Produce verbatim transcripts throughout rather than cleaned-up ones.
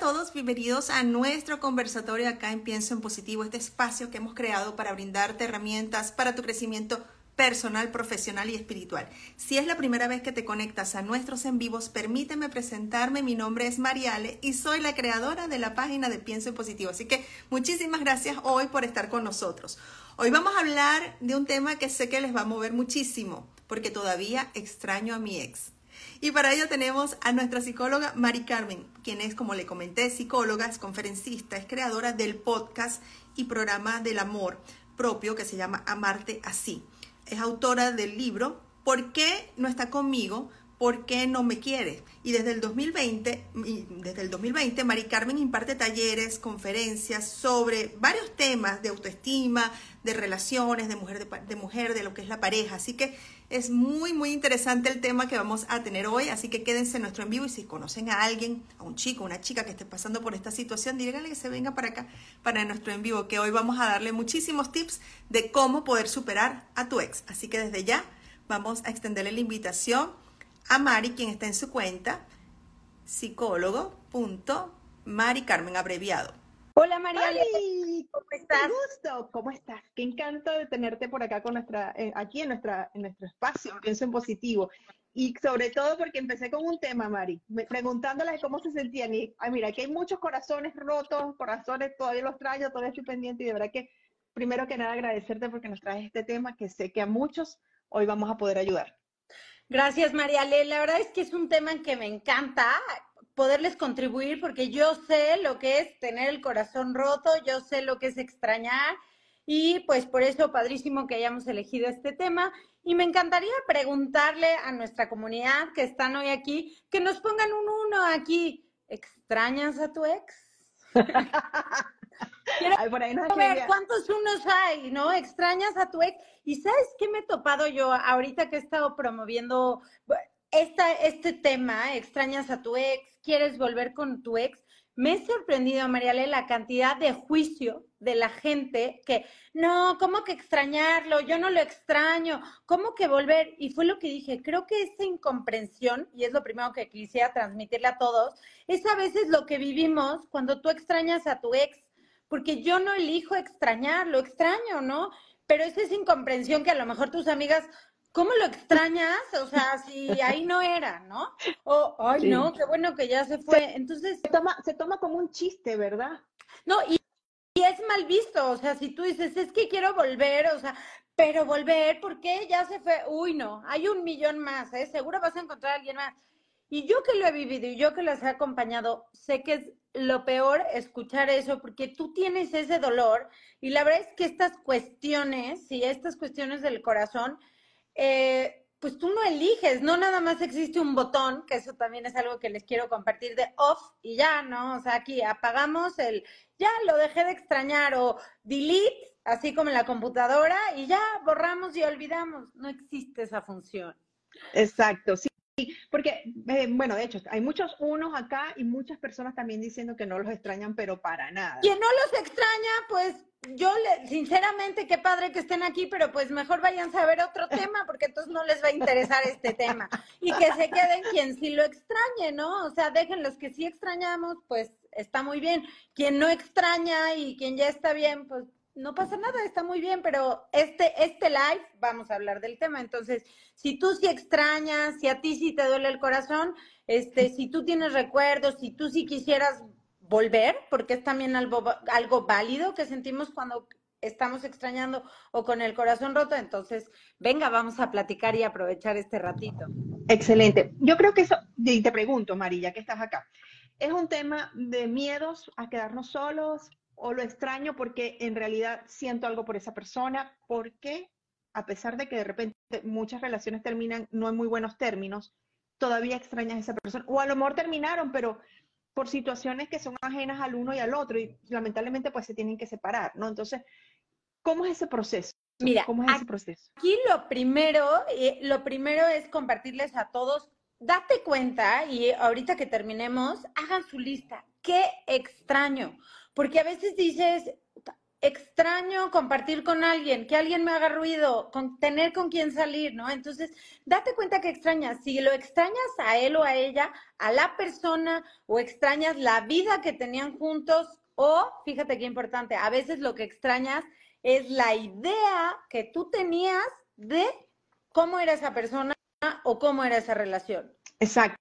todos, bienvenidos a nuestro conversatorio acá en Pienso en Positivo, este espacio que hemos creado para brindarte herramientas para tu crecimiento personal, profesional y espiritual. Si es la primera vez que te conectas a nuestros en vivos, permíteme presentarme. Mi nombre es Mariale y soy la creadora de la página de Pienso en Positivo. Así que muchísimas gracias hoy por estar con nosotros. Hoy vamos a hablar de un tema que sé que les va a mover muchísimo, porque todavía extraño a mi ex. Y para ello tenemos a nuestra psicóloga Mari Carmen, quien es, como le comenté, psicóloga, es conferencista, es creadora del podcast y programa del amor propio que se llama Amarte Así. Es autora del libro ¿Por qué no está conmigo? ¿Por qué no me quiere? Y desde el dos mil veinte, y desde el dos mil veinte, Mari Carmen imparte talleres, conferencias sobre varios temas de autoestima, de relaciones, de mujer, de, de mujer, de lo que es la pareja. Así que es muy, muy interesante el tema que vamos a tener hoy. Así que quédense en nuestro en vivo y si conocen a alguien, a un chico, una chica que esté pasando por esta situación, díganle que se venga para acá, para nuestro en vivo, que hoy vamos a darle muchísimos tips de cómo poder superar a tu ex. Así que desde ya vamos a extenderle la invitación a Mari, quien está en su cuenta, psicólogo punto Mari Carmen, abreviado. Hola Mariale, Mari, ¿cómo estás? qué gusto, ¿cómo estás? Qué encanto de tenerte por acá con nuestra, eh, aquí en, nuestra, en nuestro espacio, Pienso en Positivo. Y sobre todo porque empecé con un tema, Mari, me, preguntándoles cómo se sentían. Y, ay, mira, aquí hay muchos corazones rotos, corazones, todavía los traigo, todavía estoy pendiente. Y de verdad que, primero que nada, agradecerte porque nos traes este tema que sé que a muchos hoy vamos a poder ayudar. Gracias Mariale, la verdad es que es un tema en que me encanta poderles contribuir porque yo sé lo que es tener el corazón roto, yo sé lo que es extrañar y pues por eso padrísimo que hayamos elegido este tema y me encantaría preguntarle a nuestra comunidad que están hoy aquí, que nos pongan un uno aquí, ¿extrañas a tu ex? Quiero Ay, por ahí nos ver escribía. cuántos unos hay, ¿no? Extrañas a tu ex. ¿Y sabes qué me he topado yo ahorita que he estado promoviendo esta, este tema? Extrañas a tu ex, quieres volver con tu ex. Me he sorprendido, Mariale, la cantidad de juicio de la gente que, no, ¿cómo que extrañarlo? Yo no lo extraño. ¿Cómo que volver? Y fue lo que dije, creo que esa incomprensión, y es lo primero que quisiera transmitirle a todos, es a veces lo que vivimos cuando tú extrañas a tu ex. Porque yo no elijo extrañar, lo extraño, ¿no? Pero esa es incomprensión que a lo mejor tus amigas, ¿cómo lo extrañas? O sea, si ahí no era, ¿no? O, ay, Sí. no, qué bueno que ya se fue. Entonces, Se toma, se toma como un chiste, ¿verdad? no, y, y es mal visto, o sea, si tú dices, es que quiero volver, o sea, pero volver, ¿por qué? Ya se fue, uy, no, hay un millón más, ¿eh? Seguro vas a encontrar a alguien más. Y yo que lo he vivido y yo que las he acompañado, sé que es lo peor escuchar eso porque tú tienes ese dolor y la verdad es que estas cuestiones, y estas cuestiones del corazón, eh, pues tú no eliges, no nada más existe un botón, que eso también es algo que les quiero compartir de off y ya, ¿no? O sea, aquí apagamos el, ya lo dejé de extrañar o delete, así como en la computadora y ya borramos y olvidamos. No existe esa función. Exacto, sí. Porque, eh, bueno, de hecho, hay muchos unos acá y muchas personas también diciendo que no los extrañan, pero para nada. Quien no los extraña, pues yo, le, sinceramente, qué padre que estén aquí, pero pues mejor vayan a ver otro tema, porque entonces no les va a interesar este tema. Y que se queden quien sí lo extrañe, ¿no? O sea, dejen los que sí extrañamos, pues está muy bien. Quien no extraña y quien ya está bien, pues no pasa nada, está muy bien, pero este, este live vamos a hablar del tema. Entonces, si tú sí extrañas, si a ti sí te duele el corazón, este, si tú tienes recuerdos, si tú sí quisieras volver, porque es también algo, algo válido que sentimos cuando estamos extrañando o con el corazón roto, entonces, venga, vamos a platicar y aprovechar este ratito. Excelente. Yo creo que eso, y te pregunto, Mari, ya que estás acá, ¿es un tema de miedos a quedarnos solos o lo extraño porque en realidad siento algo por esa persona? Porque a pesar de que de repente muchas relaciones terminan no en muy buenos términos, todavía extrañas a esa persona. O a lo mejor terminaron, pero por situaciones que son ajenas al uno y al otro y lamentablemente pues se tienen que separar, ¿no? Entonces, ¿cómo es ese proceso? Mira, ¿Cómo es ese proceso? aquí lo primero, eh, lo primero es compartirles a todos, date cuenta y ahorita que terminemos, hagan su lista. Qué extraño, porque a veces dices, extraño compartir con alguien, que alguien me haga ruido, con, tener con quién salir, ¿no? Entonces, date cuenta que extrañas. Si lo extrañas a él o a ella, a la persona, o extrañas la vida que tenían juntos, o, fíjate qué importante, a veces lo que extrañas es la idea que tú tenías de cómo era esa persona o cómo era esa relación. Exacto.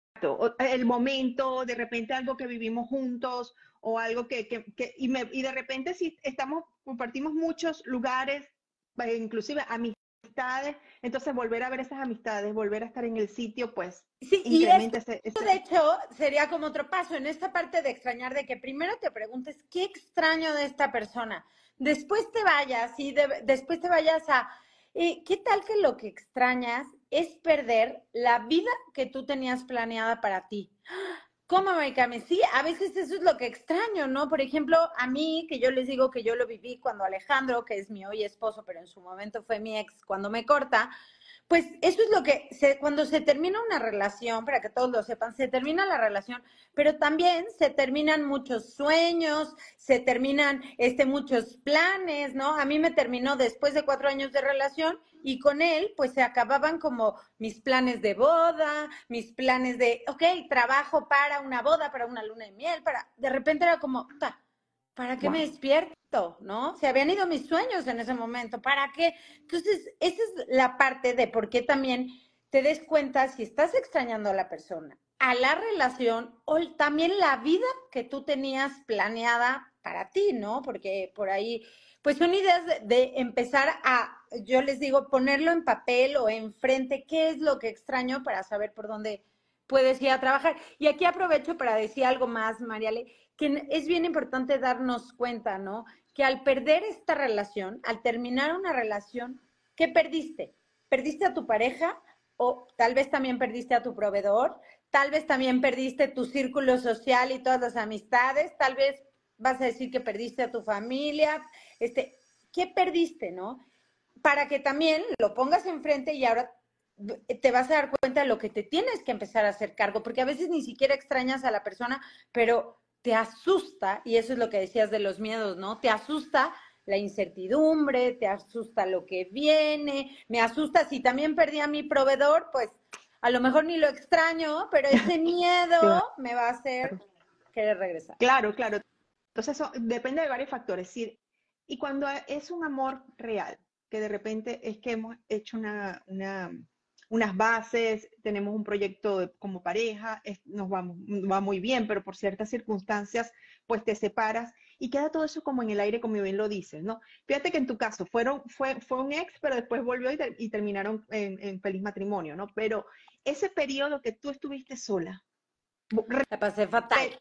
El momento, de repente algo que vivimos juntos o algo que, que, que y, me, y de repente si estamos, compartimos muchos lugares, inclusive amistades, entonces volver a ver esas amistades, volver a estar en el sitio, pues sí, incrementa y esto, ese, ese... de hecho, sería como otro paso en esta parte de extrañar, de que primero te preguntes qué extraño de esta persona, después te vayas y de, después te vayas a eh, ¿qué tal que lo que extrañas es perder la vida que tú tenías planeada para ti? ¿Cómo, Maikame? Sí, a veces eso es lo que extraño, ¿no? Por ejemplo, a mí, que yo les digo que yo lo viví cuando Alejandro, que es mi hoy esposo, pero en su momento fue mi ex, cuando me corta, pues eso es lo que, se, cuando se termina una relación, para que todos lo sepan, se termina la relación, pero también se terminan muchos sueños, se terminan este, muchos planes, ¿no? A mí me terminó después de cuatro años de relación y con él, pues se acababan como mis planes de boda, mis planes de, ok, trabajo para una boda, para una luna de miel, para, de repente era como, ta, ¿para qué wow. me despierto? ¿No? Se habían ido mis sueños en ese momento. ¿Para qué? Entonces, esa es la parte de por qué también te des cuenta si estás extrañando a la persona, a la relación o también la vida que tú tenías planeada para ti, ¿no? Porque por ahí, pues son ideas de, de empezar a, yo les digo, ponerlo en papel o enfrente, qué es lo que extraño para saber por dónde puedes ir a trabajar. Y aquí aprovecho para decir algo más, Mariale, que es bien importante darnos cuenta, ¿no? Que al perder esta relación, al terminar una relación, ¿qué perdiste? ¿Perdiste a tu pareja? O tal vez también perdiste a tu proveedor, tal vez también perdiste tu círculo social y todas las amistades, tal vez vas a decir que perdiste a tu familia, este, ¿qué perdiste, no? Para que también lo pongas enfrente y ahora te vas a dar cuenta de lo que te tienes que empezar a hacer cargo, porque a veces ni siquiera extrañas a la persona, pero te asusta, y eso es lo que decías de los miedos, ¿no? Te asusta la incertidumbre, te asusta lo que viene, me asusta si también perdí a mi proveedor, pues a lo mejor ni lo extraño, pero ese miedo claro. me va a hacer querer regresar. Claro, claro. Entonces eso depende de varios factores. Sí, y cuando es un amor real, que de repente es que hemos hecho una, una, unas bases, tenemos un proyecto como pareja, es, nos va, va muy bien, pero por ciertas circunstancias, pues te separas y queda todo eso como en el aire, como bien lo dices, ¿no? Fíjate que en tu caso fueron, fue, fue un ex, pero después volvió y, ter, y terminaron en, en feliz matrimonio, ¿no? Pero ese periodo que tú estuviste sola. La pasé fatal.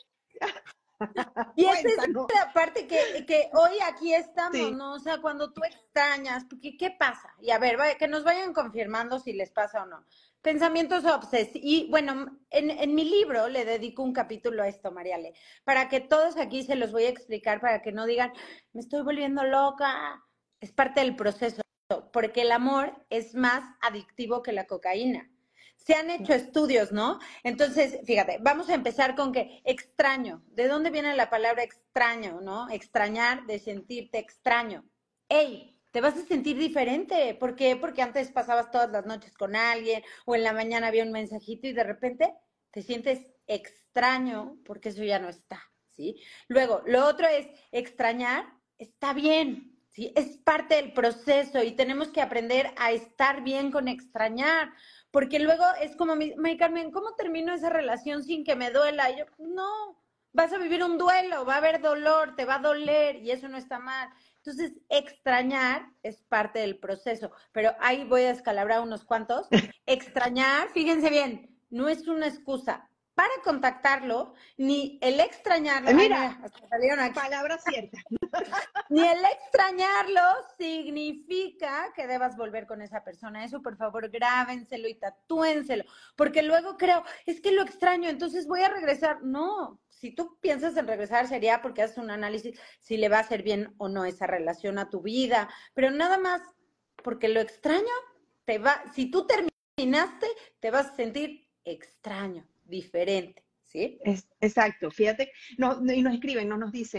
Y esa es la parte que, que hoy aquí estamos, sí. ¿no? O sea, cuando tú extrañas, porque ¿qué pasa? Y a ver, vaya, que nos vayan confirmando si les pasa o no. Pensamientos obsesivos. Y bueno, en, en mi libro le dedico un capítulo a esto, Mariale, para que todos aquí se los voy a explicar, para que no digan, me estoy volviendo loca. Es parte del proceso, porque el amor es más adictivo que la cocaína. Se han hecho estudios, ¿no? Entonces, fíjate, vamos a empezar con que extraño. ¿De dónde viene la palabra extraño, no? Extrañar, de sentirte extraño. ¡Ey! Te vas a sentir diferente. ¿Por qué? Porque antes pasabas todas las noches con alguien o en la mañana había un mensajito y de repente te sientes extraño porque eso ya no está, ¿sí? Luego, lo otro es extrañar, está bien, ¿sí? Es parte del proceso y tenemos que aprender a estar bien con extrañar. Porque luego es como, Mari Carmen, ¿cómo termino esa relación sin que me duela? Y yo, no, vas a vivir un duelo, va a haber dolor, te va a doler y eso no está mal. Entonces, extrañar es parte del proceso, pero ahí voy a descalabrar unos cuantos. Extrañar, fíjense bien, no es una excusa para contactarlo, ni el extrañarlo. Mira, ay, mira hasta salieron aquí. Palabra cierta. Ni el extrañarlo significa que debas volver con esa persona. Eso, por favor, grábenselo y tatúenselo. Porque luego creo, es que lo extraño, entonces voy a regresar. No, si tú piensas en regresar sería porque haces un análisis si le va a hacer bien o no esa relación a tu vida. Pero nada más porque lo extraño, te va, si tú terminaste, te vas a sentir extraño, diferente, ¿sí? Es, exacto, fíjate, no, y nos escriben, no nos dicen,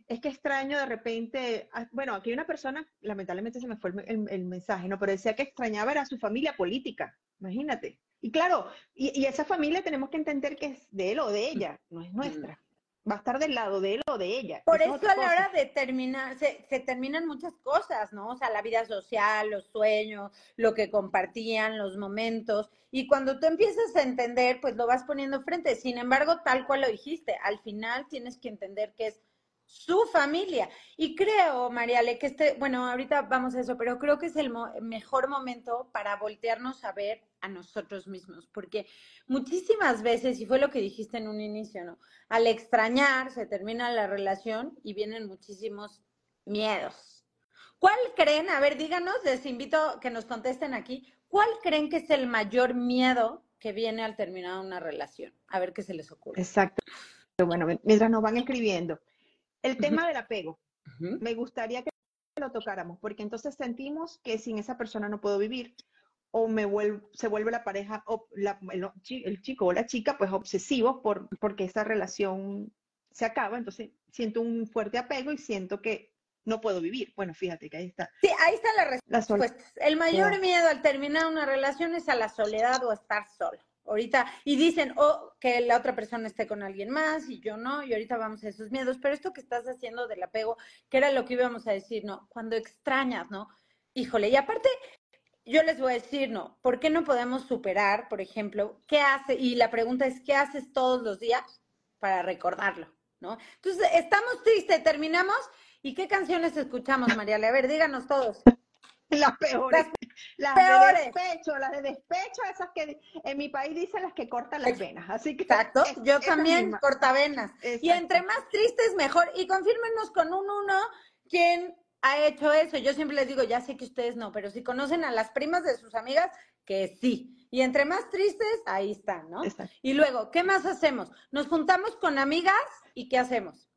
es que extraño de repente, ah, bueno, aquí hay una persona, lamentablemente se me fue el, el- el mensaje, ¿no? Pero decía que extrañaba era a su familia política, imagínate. Y claro, y, y esa familia tenemos que entender que es de él o de ella, no es nuestra. Va a estar del lado de él o de ella, Por eso es eso otra a la cosa. hora de terminar, se, se terminan muchas cosas, ¿no? O sea, la vida social, los sueños, lo que compartían, los momentos. Y cuando tú empiezas a entender, pues lo vas poniendo frente. Sin embargo, tal cual lo dijiste, al final tienes que entender que es su familia. Y creo, Mariale, que este, bueno, ahorita vamos a eso, pero creo que es el mo mejor momento para voltearnos a ver a nosotros mismos, porque muchísimas veces, y fue lo que dijiste en un inicio, ¿no? Al extrañar se termina la relación y vienen muchísimos miedos. ¿Cuál creen? A ver, díganos, les invito a que nos contesten aquí. ¿Cuál creen que es el mayor miedo que viene al terminar una relación? A ver qué se les ocurre. Exacto. Bueno, mientras nos van escribiendo. El Ujú, tema del apego, ujú. me gustaría que lo tocáramos, porque entonces sentimos que sin esa persona no puedo vivir, o me vuelve, se vuelve la pareja, o la- el, el chico o la chica, pues obsesivos por, porque esa relación se acaba, entonces siento un fuerte apego y siento que no puedo vivir. Bueno, fíjate que ahí está Sí, ahí está la la respuesta. El mayor soledad. miedo al terminar una relación es a la soledad o a estar solo. Ahorita, y dicen, oh, que la otra persona esté con alguien más y yo no, y ahorita vamos a esos miedos, pero esto que estás haciendo del apego, que era lo que íbamos a decir, ¿no? Cuando extrañas, ¿no? Híjole, y aparte, yo les voy a decir, ¿no? ¿Por qué no podemos superar, por ejemplo, qué hace? Y la pregunta es, ¿qué haces todos los días para recordarlo, ¿no? Entonces, estamos tristes, terminamos, ¿y qué canciones escuchamos, Mariale? A ver, díganos todos. Las peores, Las las de peores. despecho, las de despecho, esas que en mi país dicen las que cortan las venas, así que Exacto, es, yo esas también, mismas, cortavenas. Y entre exacto. más tristes, mejor. Y confírmenos con un uno quién ha hecho eso. Yo siempre les digo, ya sé que ustedes no, pero si conocen a las primas de sus amigas, que sí. Y entre más tristes, ahí están, ¿no? Exacto. Y luego, ¿qué más hacemos? Nos juntamos con amigas y ¿qué hacemos?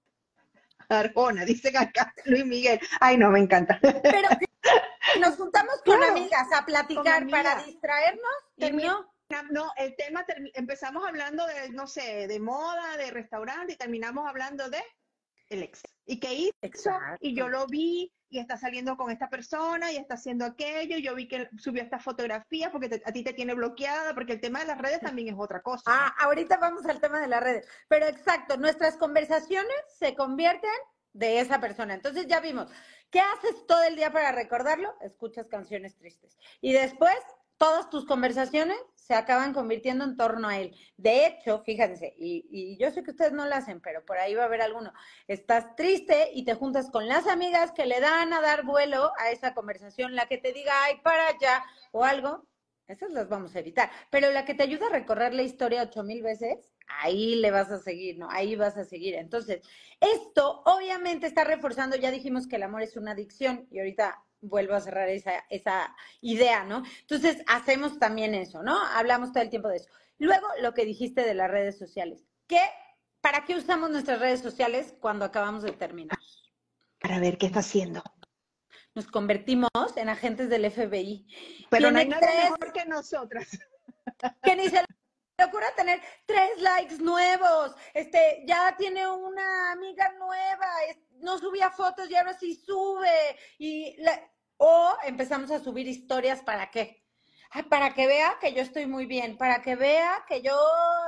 Arjona, dicen acá Luis Miguel. Ay, no, me encanta. Pero nos juntamos con Claro, amigas a con platicar para amigas. distraernos y Termina, no. no, el tema, termi- empezamos hablando de, no sé, de moda, de restaurante, y terminamos hablando de el ex. ¿Y qué hizo? Y yo Exacto. lo vi, y está saliendo con esta persona, y está haciendo aquello, y yo vi que subió esta fotografía porque te- a ti te tiene bloqueada, porque el tema de las redes también es otra cosa, Ah, ¿no? ahorita vamos al tema de las redes. Pero exacto, nuestras conversaciones se convierten de esa persona. Entonces ya vimos, ¿qué haces todo el día para recordarlo? Escuchas canciones tristes. Y después, todas tus conversaciones se acaban convirtiendo en torno a él. De hecho, fíjense, y, y yo sé que ustedes no lo hacen, pero por ahí va a haber alguno. Estás triste y te juntas con las amigas que le dan a dar vuelo a esa conversación, la que te diga, ay, para allá, o algo. Esas las vamos a evitar. Pero la que te ayuda a recorrer la historia ocho mil veces, ahí le vas a seguir, ¿no? Ahí vas a seguir. Entonces, esto obviamente está reforzando, ya dijimos que el amor es una adicción y ahorita vuelvo a cerrar esa, esa idea, ¿no? Entonces, hacemos también eso, ¿no? Hablamos todo el tiempo de eso. Luego, lo que dijiste de las redes sociales. ¿Qué, ¿Para qué usamos nuestras redes sociales cuando acabamos de terminar? Para ver qué está haciendo. Nos convertimos en agentes del F B I. Pero no hay Tiene nadie tres, mejor que nosotras. que ni se le ocurra tener tres likes nuevos, este, ya tiene una amiga nueva, es, no subía fotos y ahora sí sube, y la, o empezamos a subir historias, ¿para qué? Ay, para que vea que yo estoy muy bien, para que vea que yo,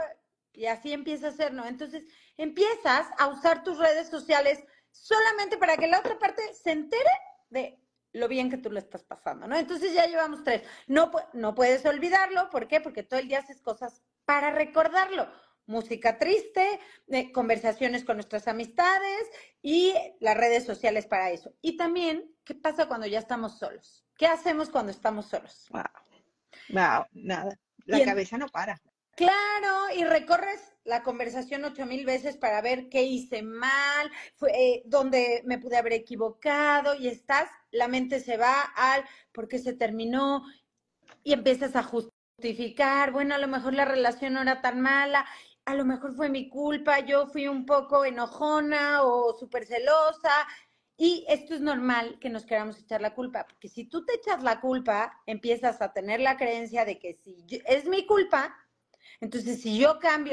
y así empieza a ser, ¿no? Entonces, empiezas a usar tus redes sociales solamente para que la otra parte se entere de lo bien que tú lo estás pasando, ¿no? Entonces ya llevamos tres. No, no puedes olvidarlo, ¿por qué? Porque todo el día haces cosas para recordarlo. Música triste, eh, conversaciones con nuestras amistades y las redes sociales para eso. Y también, ¿qué pasa cuando ya estamos solos? ¿Qué hacemos cuando estamos solos? Wow, wow, nada. La Y en, cabeza no para. Claro, y recorres la conversación ocho mil veces para ver qué hice mal, fue, eh, dónde me pude haber equivocado, y estás, la mente se va al por qué se terminó, y empiezas a justificar, bueno, a lo mejor la relación no era tan mala, a lo mejor fue mi culpa, yo fui un poco enojona o súper celosa, y esto es normal que nos queramos echar la culpa, porque si tú te echas la culpa, empiezas a tener la creencia de que si yo, es mi culpa, entonces si yo cambio,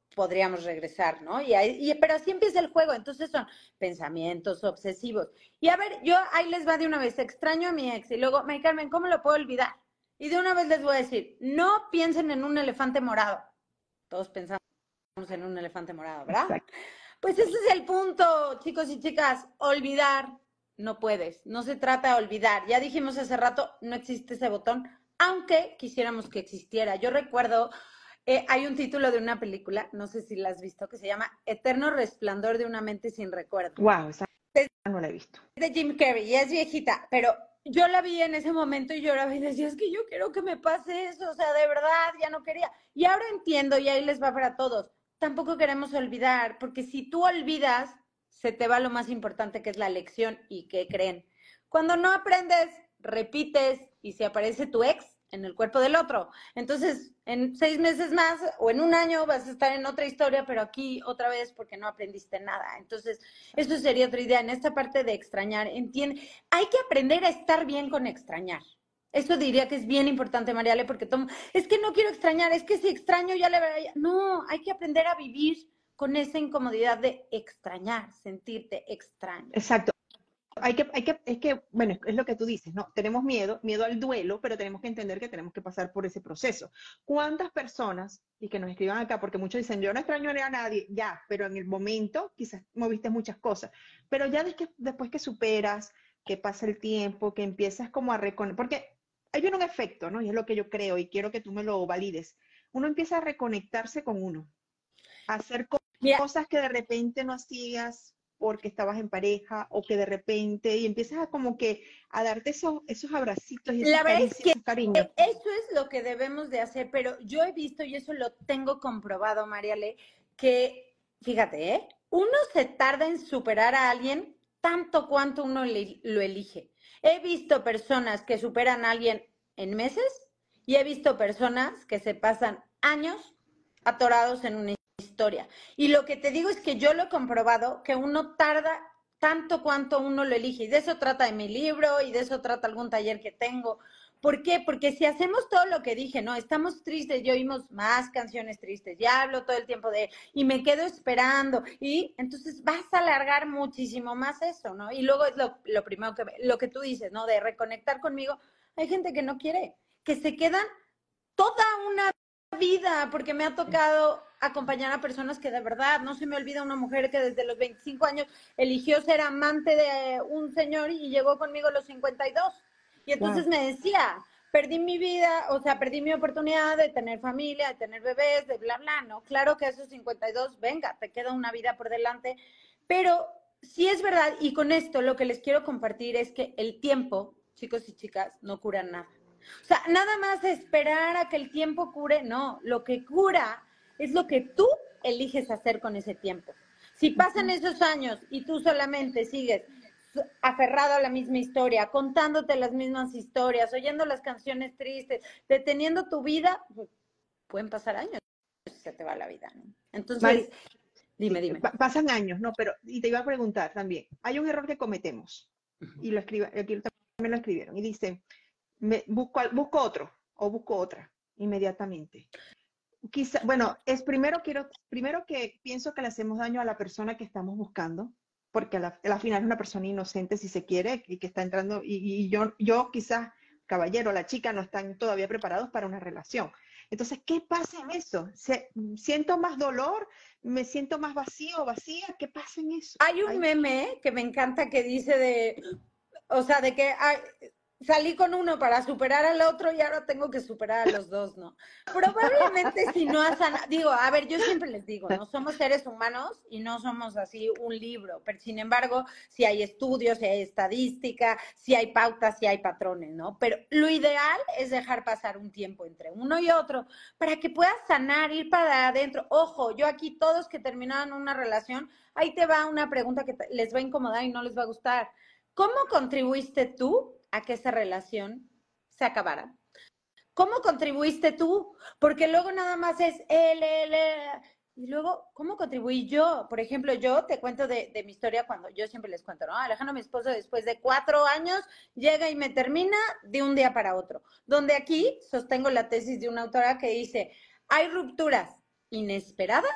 podríamos regresar, ¿no? Y, ahí, y pero así empieza el juego, entonces son pensamientos obsesivos. Y a ver, yo ahí les va de una vez, extraño a mi ex, y luego, Mari Carmen, ¿cómo lo puedo olvidar? Y de una vez les voy a decir, no piensen en un elefante morado. Todos pensamos en un elefante morado, ¿verdad? Exacto. Pues ese es el punto, chicos y chicas, olvidar no puedes, no se trata de olvidar. Ya dijimos hace rato, no existe ese botón, aunque quisiéramos que existiera. Yo recuerdo, eh, hay un título de una película, no sé si la has visto, que se llama Eterno Resplandor de una mente sin recuerdo. Wow, esa no la he visto. Es de Jim Carrey, y es viejita, pero yo la vi en ese momento y lloraba y decía, es que yo quiero que me pase eso, o sea, de verdad, ya no quería. Y ahora entiendo, y ahí les va para todos, tampoco queremos olvidar, porque si tú olvidas, se te va lo más importante, que es la lección. ¿Y qué creen? Cuando no aprendes, repites, y se aparece tu ex en el cuerpo del otro. Entonces, en seis meses más o en un año vas a estar en otra historia, pero aquí otra vez porque no aprendiste nada. Entonces, eso sería otra idea. En esta parte de extrañar, entiende, hay que aprender a estar bien con extrañar. Eso diría que es bien importante, Mariale, porque tomo, es que no quiero extrañar, es que si extraño ya le veré. No, hay que aprender a vivir con esa incomodidad de extrañar, sentirte extraño. Exacto. Hay que, hay que, es que, bueno, es lo que tú dices, ¿no? Tenemos miedo, miedo al duelo, pero tenemos que entender que tenemos que pasar por ese proceso. ¿Cuántas personas, y que nos escriban acá, porque muchos dicen, yo no extraño a nadie, ya, pero en el momento quizás moviste muchas cosas, pero ya después que, después que superas, que pasa el tiempo, que empiezas como a reconocer, porque hay un efecto, ¿no? Y es lo que yo creo, y quiero que tú me lo valides. Uno empieza a reconectarse con uno, a hacer Mira, cosas que de repente no hacías porque estabas en pareja o que de repente y empiezas a como que a darte esos, esos abracitos y esas la verdad es caricias, que esos cariños. eso es lo que debemos de hacer, pero yo he visto, y eso lo tengo comprobado, Mariale, que, fíjate, ¿eh? Uno se tarda en superar a alguien tanto cuanto uno le, lo elige. He visto personas que superan a alguien en meses y he visto personas que se pasan años atorados en una historia. Y lo que te digo es que yo lo he comprobado, que uno tarda tanto cuanto uno lo elige. Y de eso trata de mi libro y de eso trata algún taller que tengo. ¿Por qué? Porque si hacemos todo lo que dije, ¿no? Estamos tristes y oímos más canciones tristes. Ya hablo todo el tiempo de, y me quedo esperando. Y entonces vas a alargar muchísimo más eso, ¿no? Y luego es lo, lo primero que, lo que tú dices, ¿no? De reconectar conmigo. Hay gente que no quiere, que se quedan toda una vida, porque me ha tocado acompañar a personas que de verdad, no se me olvida una mujer que desde los veinticinco años eligió ser amante de un señor y llegó conmigo a los cincuenta y dos. Y entonces wow. me decía, perdí mi vida, o sea, perdí mi oportunidad de tener familia, de tener bebés, de bla, bla, ¿no? Claro que a esos cincuenta y dos, venga, te queda una vida por delante, pero sí es verdad, y con esto lo que les quiero compartir es que el tiempo, chicos y chicas, no cura nada. O sea, nada más esperar a que el tiempo cure, no, lo que cura es lo que tú eliges hacer con ese tiempo. Si pasan esos años y tú solamente sigues aferrado a la misma historia, contándote las mismas historias, oyendo las canciones tristes, deteniendo tu vida, pues, pueden pasar años y se te va la vida, ¿no? Entonces, Mari, dime, dime. Pasan años, ¿no? Pero, y te iba a preguntar también, hay un error que cometemos, y lo escriba, aquí también lo escribieron, y dice, me, busco, busco otro, o busco otra, inmediatamente. Quizá, bueno, es primero quiero, primero que pienso que le hacemos daño a la persona que estamos buscando, porque a la, a la final es una persona inocente si se quiere y que está entrando, y, y yo, yo quizás, caballero, la chica no están todavía preparados para una relación. Entonces, ¿qué pasa en eso? ¿Se, siento más dolor? ¿Me siento más vacío o vacía? ¿Qué pasa en eso? Hay un Hay... meme que me encanta que dice de, o sea, de que hay, salí con uno para superar al otro y ahora tengo que superar a los dos, ¿no? Probablemente si no has sanado, digo, a ver, yo siempre les digo, no somos seres humanos y no somos así un libro, pero sin embargo, si hay estudios, si hay estadística, si hay pautas, si hay patrones, ¿no? Pero lo ideal es dejar pasar un tiempo entre uno y otro para que puedas sanar, ir para adentro. Ojo, yo aquí todos que terminaron una relación, ahí te va una pregunta que les va a incomodar y no les va a gustar. ¿Cómo contribuiste tú a que esa relación se acabara? ¿Cómo contribuiste tú? Porque luego nada más es él, él, él. Y luego, ¿cómo contribuí yo? Por ejemplo, yo te cuento de, de mi historia cuando yo siempre les cuento, ¿no? Alejandro, mi esposo, después de cuatro años, llega y me termina de un día para otro. Donde aquí sostengo la tesis de una autora que dice, hay rupturas inesperadas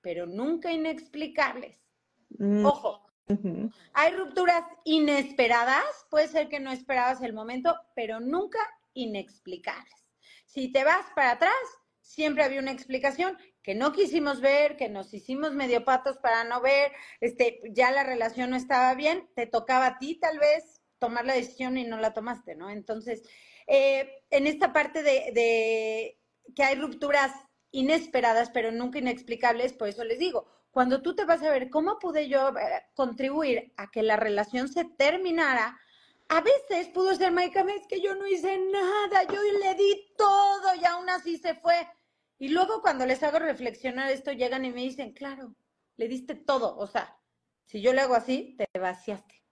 pero nunca inexplicables. Mm, Ojo, ujú. hay rupturas inesperadas, puede ser que no esperabas el momento, pero nunca inexplicables. Si te vas para atrás, siempre había una explicación que no quisimos ver, que nos hicimos medio patos para no ver, este, ya la relación no estaba bien, te tocaba a ti tal vez tomar la decisión y no la tomaste, ¿no? Entonces, eh, en esta parte de, de que hay rupturas inesperadas, pero nunca inexplicables, por eso les digo, cuando tú te vas a ver cómo pude yo eh, contribuir a que la relación se terminara, a veces pudo ser, Maika, es que yo no hice nada, yo le di todo y aún así se fue. Y luego cuando les hago reflexionar esto, llegan y me dicen, claro, le diste todo. O sea, si yo le hago así, te vaciaste.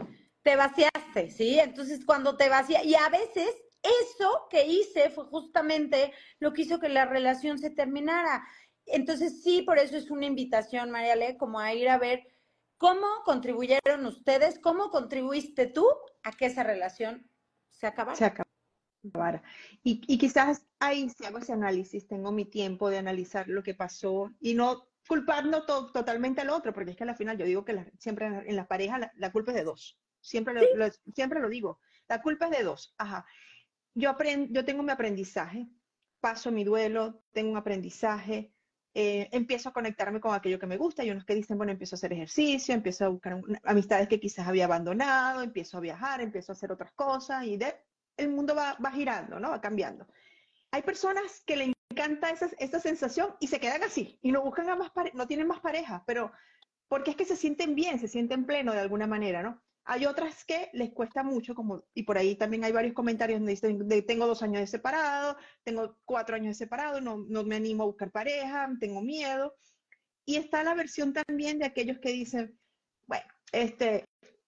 Te vaciaste, ¿sí? Entonces cuando te vacías, y a veces eso que hice fue justamente lo que hizo que la relación se terminara. Entonces sí, por eso es una invitación, Mariale, como a ir a ver cómo contribuyeron ustedes, cómo contribuiste tú a que esa relación se acabara. Se acabara. Y, y quizás ahí, si hago ese análisis, tengo mi tiempo de analizar lo que pasó y no culpando to totalmente al otro, porque es que al final yo digo que la, siempre en, en las parejas la, la culpa es de dos. Siempre lo, lo, siempre lo digo. La culpa es de dos. Ajá. Yo, aprend, yo tengo mi aprendizaje, paso mi duelo, tengo un aprendizaje, eh, empiezo a conectarme con aquello que me gusta. Hay unos que dicen, bueno, empiezo a hacer ejercicio, empiezo a buscar un, amistades que quizás había abandonado, empiezo a viajar, empiezo a hacer otras cosas y de, el mundo va, va girando, ¿no? Va cambiando. Hay personas que le encanta esa, esa sensación y se quedan así y no buscan a más pare no tienen más pareja, pero porque es que se sienten bien, se sienten pleno de alguna manera, ¿no? Hay otras que les cuesta mucho, como, y por ahí también hay varios comentarios donde dicen, de, tengo dos años de separado, tengo cuatro años de separado, no, no me animo a buscar pareja, tengo miedo. Y está la versión también de aquellos que dicen, bueno, este,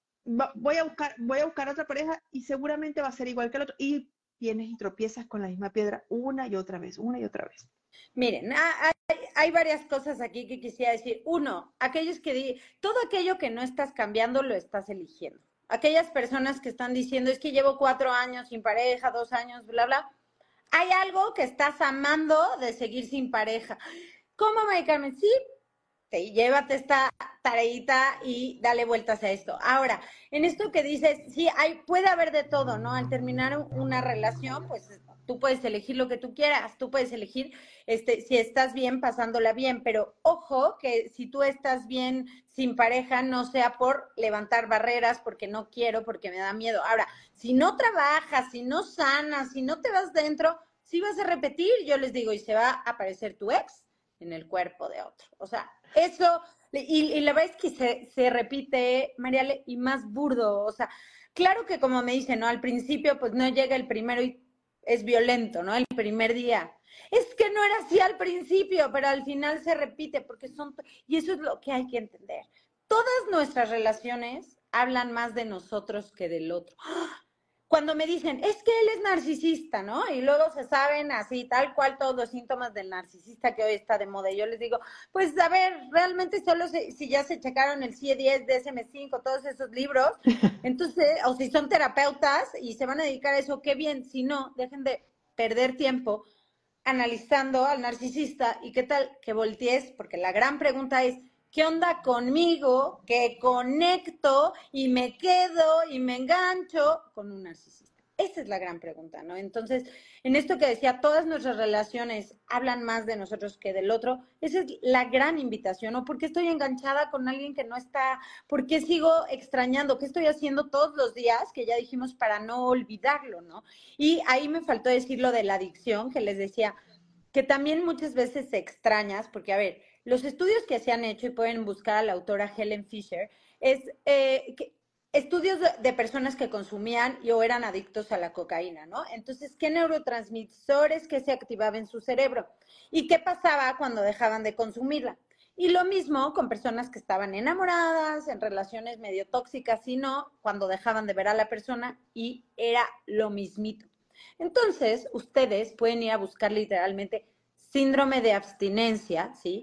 voy a buscar, voy a buscar otra pareja y seguramente va a ser igual que el otro. Y vienes y tropiezas con la misma piedra una y otra vez, una y otra vez. Miren, hay, hay varias cosas aquí que quisiera decir. Uno, aquellos que di, todo aquello que no estás cambiando lo estás eligiendo. Aquellas personas que están diciendo, es que llevo cuatro años sin pareja, dos años, bla, bla. Hay algo que estás amando de seguir sin pareja. ¿Cómo, Mari Carmen? Sí, te, llévate esta tareita y dale vueltas a esto. Ahora, en esto que dices, sí, hay, puede haber de todo, ¿no? Al terminar una relación, pues tú puedes elegir lo que tú quieras, tú puedes elegir este, si estás bien, pasándola bien, pero ojo que si tú estás bien sin pareja, no sea por levantar barreras, porque no quiero, porque me da miedo. Ahora, si no trabajas, si no sanas, si no te vas dentro, sí vas a repetir, yo les digo, y se va a aparecer tu ex en el cuerpo de otro. O sea, eso, y, y la verdad es que se, se repite, Mariale, y más burdo. O sea, claro que como me dicen, ¿no? Al principio, pues no llega el primero y es violento, ¿no? El primer día. Es que no era así al principio, pero al final se repite porque son, y eso es lo que hay que entender. Todas nuestras relaciones hablan más de nosotros que del otro. Cuando me dicen, es que él es narcisista, ¿no? Y luego se saben así, tal cual, todos los síntomas del narcisista que hoy está de moda. Y yo les digo, pues a ver, realmente solo se, si ya se checaron el C I E diez, D S M cinco, todos esos libros, entonces, o si son terapeutas y se van a dedicar a eso, qué bien. Si no, dejen de perder tiempo analizando al narcisista y qué tal que voltees, porque la gran pregunta es, ¿qué onda conmigo que conecto y me quedo y me engancho con un narcisista? Esa es la gran pregunta, ¿no? Entonces, en esto que decía, todas nuestras relaciones hablan más de nosotros que del otro, esa es la gran invitación, ¿no? ¿Por qué estoy enganchada con alguien que no está? ¿Por qué sigo extrañando? ¿Qué estoy haciendo todos los días? Que ya dijimos para no olvidarlo, ¿no? Y ahí me faltó decir lo de la adicción, que les decía, que también muchas veces extrañas, porque a ver, los estudios que se han hecho, y pueden buscar a la autora Helen Fisher, es eh, que estudios de, de personas que consumían y o eran adictos a la cocaína, ¿no? Entonces, ¿qué neurotransmisores que se activaban en su cerebro? ¿Y qué pasaba cuando dejaban de consumirla? Y lo mismo con personas que estaban enamoradas, en relaciones medio tóxicas, y no, cuando dejaban de ver a la persona, y era lo mismito. Entonces, ustedes pueden ir a buscar literalmente síndrome de abstinencia, ¿sí?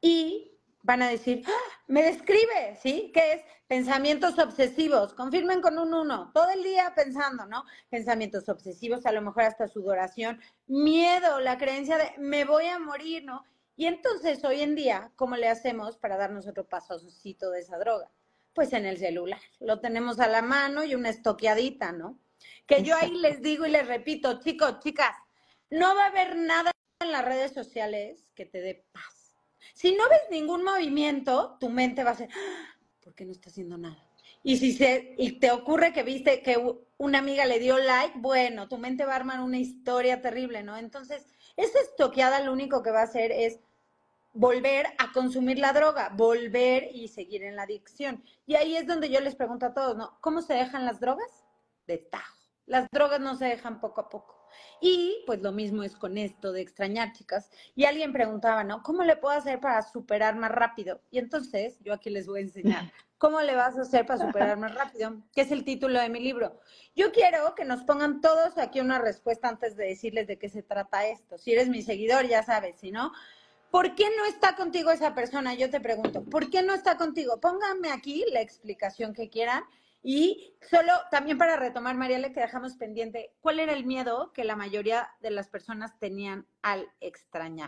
Y van a decir, ¡ah! Me describe, ¿sí? ¿Qué es? Pensamientos obsesivos. Confirmen con un uno. Todo el día pensando, ¿no? Pensamientos obsesivos, a lo mejor hasta sudoración. Miedo, la creencia de me voy a morir, ¿no? Y entonces, hoy en día, ¿cómo le hacemos para darnos otro pasocito de esa droga? Pues en el celular. Lo tenemos a la mano y una estoqueadita, ¿no? Que yo ahí les digo y les repito, chicos, chicas, no va a haber nada en las redes sociales que te dé paz. Si no ves ningún movimiento, tu mente va a ser, ¡ah! ¿Por qué no está haciendo nada? Y si se, y te ocurre que viste que una amiga le dio like, bueno, tu mente va a armar una historia terrible, ¿no? Entonces, esa estoqueada lo único que va a hacer es volver a consumir la droga, volver y seguir en la adicción. Y ahí es donde yo les pregunto a todos, ¿no? ¿Cómo se dejan las drogas? De tajo. Las drogas no se dejan poco a poco. Y pues lo mismo es con esto de extrañar, chicas. Y alguien preguntaba, ¿no? ¿Cómo le puedo hacer para superar más rápido? Y entonces yo aquí les voy a enseñar. ¿Cómo le vas a hacer para superar más rápido? Que es el título de mi libro. Yo quiero que nos pongan todos aquí una respuesta antes de decirles de qué se trata esto. Si eres mi seguidor, ya sabes, si no, ¿por qué no está contigo esa persona? Yo te pregunto, ¿por qué no está contigo? Pónganme aquí la explicación que quieran. Y solo también para retomar, Mariale, que dejamos pendiente, ¿cuál era el miedo que la mayoría de las personas tenían al extrañar?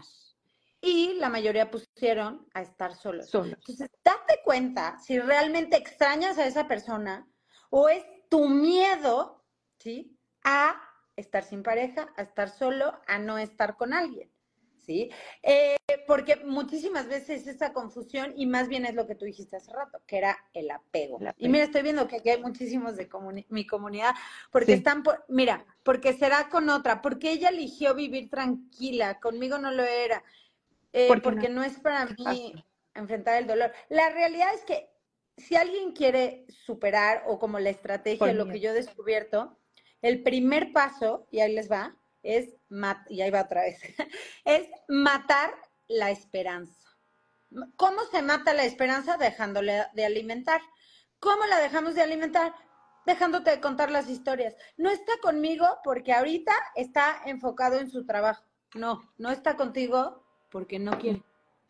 Y la mayoría pusieron a estar solos. Solos. Entonces, date cuenta si realmente extrañas a esa persona o es tu miedo, ¿sí?, a estar sin pareja, a estar solo, a no estar con alguien, ¿sí? Eh, porque muchísimas veces esa confusión, y más bien es lo que tú dijiste hace rato, que era el apego. El apego. Y mira, estoy viendo que aquí hay muchísimos de comuni mi comunidad, porque Sí. están, por, mira, porque será con otra, porque ella eligió vivir tranquila, conmigo no lo era, eh, ¿Por qué porque no? no es para mí Así. enfrentar el dolor. La realidad es que si alguien quiere superar, o como la estrategia, Por lo miedo. que yo he descubierto, el primer paso, y ahí les va, es, mat y ahí va otra vez, es matar la esperanza. ¿Cómo se mata la esperanza? Dejándole de alimentar. ¿Cómo la dejamos de alimentar? Dejándote de contar las historias. No está conmigo porque ahorita está enfocado en su trabajo. No, no está contigo porque no quiere.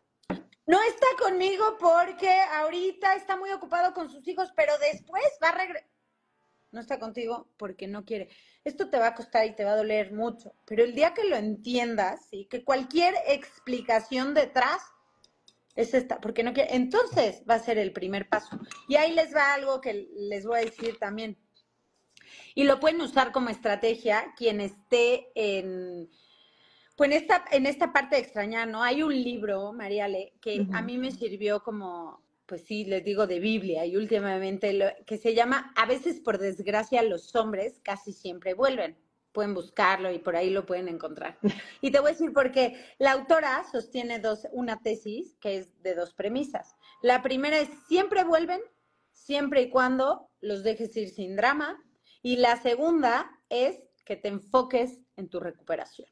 No está conmigo porque ahorita está muy ocupado con sus hijos, pero después va a regresar. No está contigo porque no quiere. Esto te va a costar y te va a doler mucho, pero el día que lo entiendas, ¿sí?, que cualquier explicación detrás es esta, porque no quiere, entonces va a ser el primer paso. Y ahí les va algo que les voy a decir también. Y lo pueden usar como estrategia quien esté en, pues en esta, en esta parte de extrañar, ¿no? Hay un libro, Mariale, que Uh-huh. a mí me sirvió como, pues sí, les digo, de Biblia, y últimamente, lo, que se llama, a veces por desgracia los hombres casi siempre vuelven. Pueden buscarlo y por ahí lo pueden encontrar. Y te voy a decir porque la autora sostiene dos, una tesis que es de dos premisas. La primera es, siempre vuelven, siempre y cuando los dejes ir sin drama. Y la segunda es que te enfoques en tu recuperación.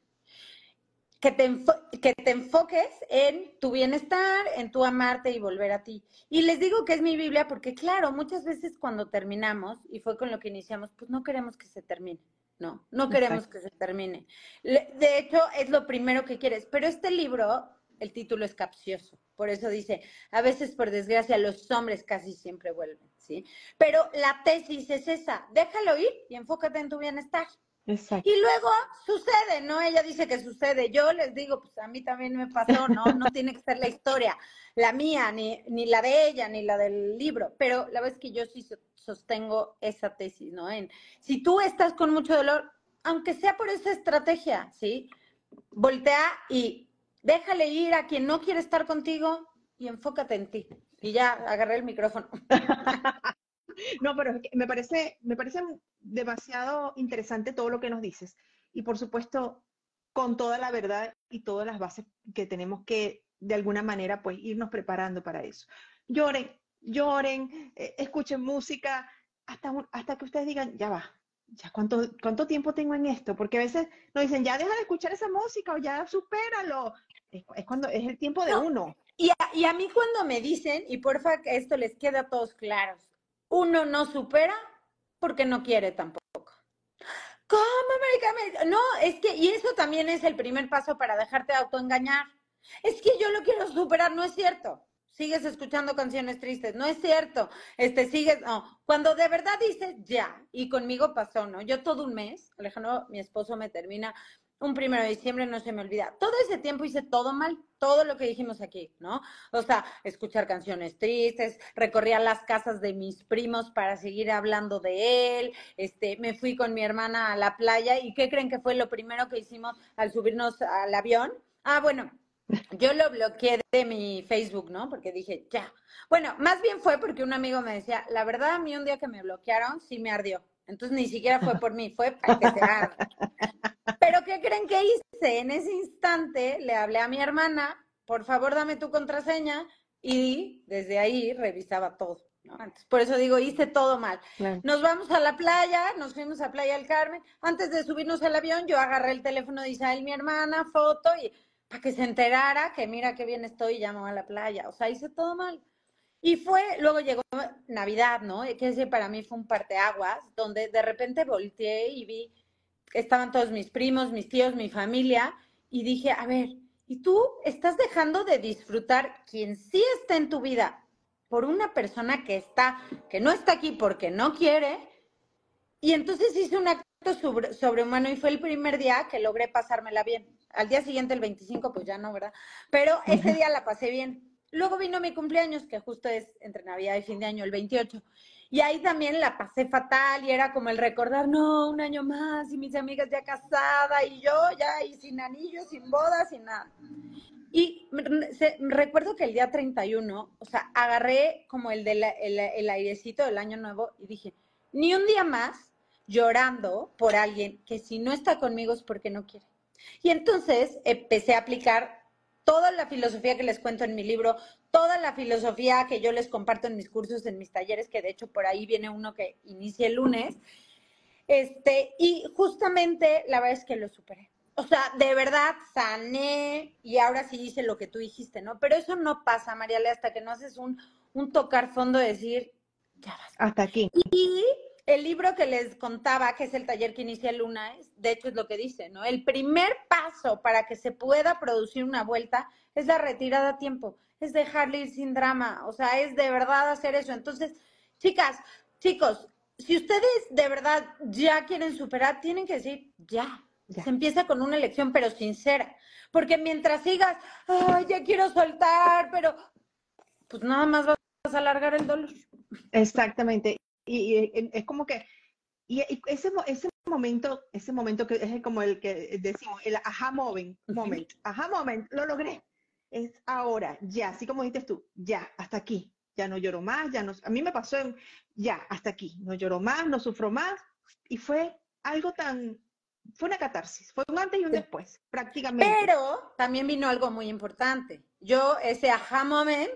Que te, que te enfoques en tu bienestar, en tu amarte y volver a ti. Y les digo que es mi Biblia porque, claro, muchas veces cuando terminamos, y fue con lo que iniciamos, pues no queremos que se termine. No, no queremos Exacto. que se termine. De hecho, es lo primero que quieres. Pero este libro, el título es capcioso. Por eso dice, a veces, por desgracia, los hombres casi siempre vuelven, ¿sí? Pero la tesis es esa, déjalo ir y enfócate en tu bienestar. Exacto. Y luego sucede, ¿no? Ella dice que sucede. Yo les digo, pues a mí también me pasó, ¿no? No tiene que ser la historia, la mía, ni, ni la de ella, ni la del libro. Pero la verdad es que yo sí sostengo esa tesis, ¿no? En, si tú estás con mucho dolor, aunque sea por esa estrategia, ¿sí? Voltea y déjale ir a quien no quiere estar contigo y enfócate en ti. Y ya, agarré el micrófono. No, pero me parece, me parece demasiado interesante todo lo que nos dices. Y por supuesto, con toda la verdad y todas las bases que tenemos que, de alguna manera, pues irnos preparando para eso. Lloren, lloren, eh, escuchen música, hasta, hasta que ustedes digan, ya va, ya cuánto, cuánto tiempo tengo en esto, porque a veces nos dicen, ya deja de escuchar esa música o ya supéralo. Es, es cuando es el tiempo de no, uno. Y a, y a mí cuando me dicen, y porfa que esto les quede a todos claros, uno no supera porque no quiere tampoco. ¿Cómo, América? No, es que, y eso también es el primer paso para dejarte de autoengañar. Es que yo lo quiero superar, no es cierto. Sigues escuchando canciones tristes, no es cierto. Este, sigues, no. Cuando de verdad dices ya, y conmigo pasó, ¿no? Yo todo un mes, Alejandro, mi esposo me termina, Un primero de diciembre no se me olvida. Todo ese tiempo hice todo mal, todo lo que dijimos aquí, ¿no? O sea, escuchar canciones tristes, recorría las casas de mis primos para seguir hablando de él, este, me fui con mi hermana a la playa y ¿qué creen que fue lo primero que hicimos al subirnos al avión? Ah, bueno, yo lo bloqueé de mi Facebook, ¿no? Porque dije, ya. Bueno, más bien fue porque un amigo me decía, la verdad a mí un día que me bloquearon sí me ardió. Entonces ni siquiera fue por mí, fue para que se arda. Pero ¿qué creen que hice? En ese instante le hablé a mi hermana, por favor dame tu contraseña, y desde ahí revisaba todo, ¿no? Entonces, por eso digo, hice todo mal. Claro. Nos vamos a la playa, nos fuimos a Playa del Carmen. Antes de subirnos al avión, yo agarré el teléfono de Isabel, mi hermana, foto, y para que se enterara que mira qué bien estoy y llamo a la playa. O sea, hice todo mal. Y fue, luego llegó Navidad, ¿no? Que ese para mí fue un parteaguas, donde de repente volteé y vi estaban todos mis primos, mis tíos, mi familia, y dije, a ver, ¿y tú estás dejando de disfrutar quien sí está en tu vida por una persona que está, que no está aquí porque no quiere? Y entonces hice un acto sobre, sobrehumano y fue el primer día que logré pasármela bien. Al día siguiente, el veinticinco, pues ya no, ¿verdad? Pero ese día la pasé bien. Luego vino mi cumpleaños, que justo es entre Navidad y fin de año, el veintiocho. Y ahí también la pasé fatal y era como el recordar, no, un año más y mis amigas ya casadas y yo ya y sin anillos, sin bodas, sin nada. Y se, recuerdo que el día treinta y uno, o sea, agarré como el, de la, el, el airecito del año nuevo y dije, ni un día más llorando por alguien que si no está conmigo es porque no quiere. Y entonces empecé a aplicar toda la filosofía que les cuento en mi libro, toda la filosofía que yo les comparto en mis cursos, en mis talleres, que de hecho por ahí viene uno que inicia el lunes, este, y justamente la verdad es que lo superé. O sea, de verdad sané y ahora sí hice lo que tú dijiste, ¿no? Pero eso no pasa, Mariale, hasta que no haces un, un tocar fondo de decir, ya basta. Hasta aquí. Y el libro que les contaba, que es el taller que inicia el lunes, de hecho es lo que dice, ¿no? El primer paso para que se pueda producir una vuelta es la retirada a tiempo, es dejarle ir sin drama, o sea, es de verdad hacer eso. Entonces, chicas, chicos, si ustedes de verdad ya quieren superar, tienen que decir ya. ya. Se empieza con una elección, pero sincera. Porque mientras sigas, ay, ya quiero soltar, pero pues nada más vas a alargar el dolor. Exactamente. Y, y es como que, y, y ese, ese momento, ese momento que es como el que decimos, el aha moment, moment, aha moment, lo logré. Es ahora, ya, así como dijiste tú, ya, hasta aquí. Ya no lloro más, ya no, a mí me pasó en, ya, hasta aquí, no lloro más, no sufro más, y fue algo tan, fue una catarsis, fue un antes y un después, prácticamente. Pero también vino algo muy importante, yo ese aha moment,